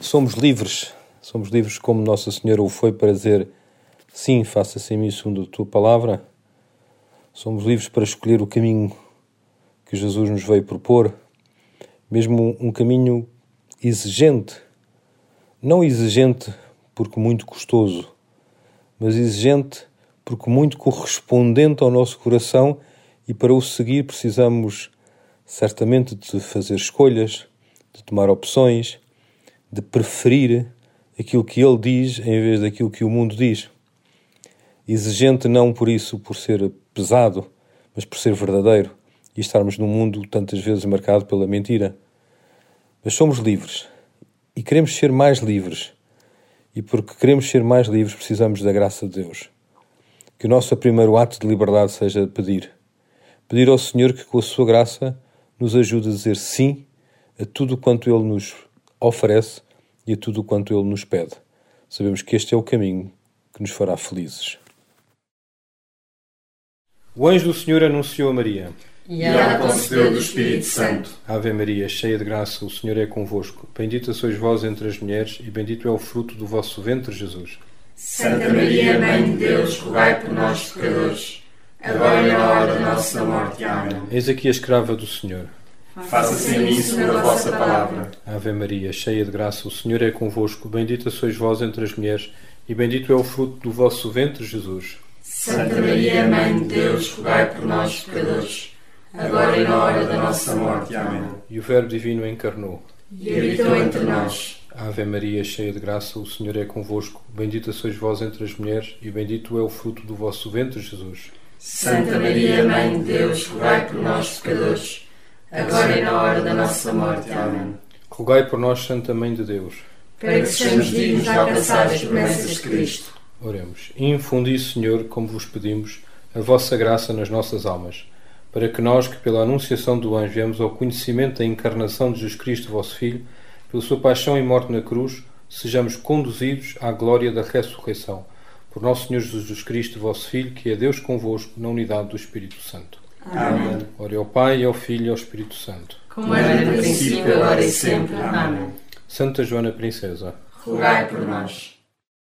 Somos livres como Nossa Senhora o foi para dizer: sim, faça-se em mim segundo a tua palavra. Somos livres para escolher o caminho que Jesus nos veio propor, mesmo um caminho exigente, não exigente porque muito custoso, mas exigente porque muito correspondente ao nosso coração, e para o seguir precisamos certamente de fazer escolhas, de tomar opções, de preferir aquilo que Ele diz em vez daquilo que o mundo diz. Exigente não por isso, por ser pesado, mas por ser verdadeiro e estarmos num mundo tantas vezes marcado pela mentira. Mas somos livres e queremos ser mais livres. E porque queremos ser mais livres precisamos da graça de Deus. Que o nosso primeiro ato de liberdade seja pedir. Pedir ao Senhor que com a sua graça nos ajude a dizer sim a tudo quanto Ele nos oferece e a tudo quanto Ele nos pede. Sabemos que este é o caminho que nos fará felizes. O anjo do Senhor anunciou a Maria. E ela concebeu do Espírito Santo. Ave Maria, cheia de graça, o Senhor é convosco. Bendita sois vós entre as mulheres e bendito é o fruto do vosso ventre, Jesus. Santa Maria, Mãe de Deus, rogai por nós, pecadores, agora e na hora da nossa morte. Amém. Eis aqui a escrava do Senhor. Faça-se em mim segundo a vossa palavra. Ave Maria, cheia de graça, o Senhor é convosco. Bendita sois vós entre as mulheres e bendito é o fruto do vosso ventre, Jesus. Santa Maria, Mãe de Deus, rogai por nós, pecadores, agora e na hora da nossa morte. Amém. E o Verbo Divino encarnou E habitou entre nós. Ave Maria, cheia de graça, o Senhor é convosco. Bendita sois vós entre as mulheres e bendito é o fruto do vosso ventre, Jesus. Santa Maria, Mãe de Deus, rogai por nós, pecadores, agora e na hora da nossa morte. Amém. Rogai por nós, Santa Mãe de Deus, para que sejamos dignos de alcançar as promessas de Cristo. Oremos. Infundi, Senhor, como vos pedimos, a vossa graça nas nossas almas, para que nós, que pela anunciação do anjo viemos ao conhecimento da encarnação de Jesus Cristo, vosso Filho, pela sua paixão e morte na cruz, sejamos conduzidos à glória da ressurreição. Por nosso Senhor Jesus Cristo, vosso Filho, que é Deus convosco, na unidade do Espírito Santo. Amém. Ore ao Pai, ao Filho e ao Espírito Santo. Como era no princípio, agora e sempre. Amém. Santa Joana Princesa, rogai por nós.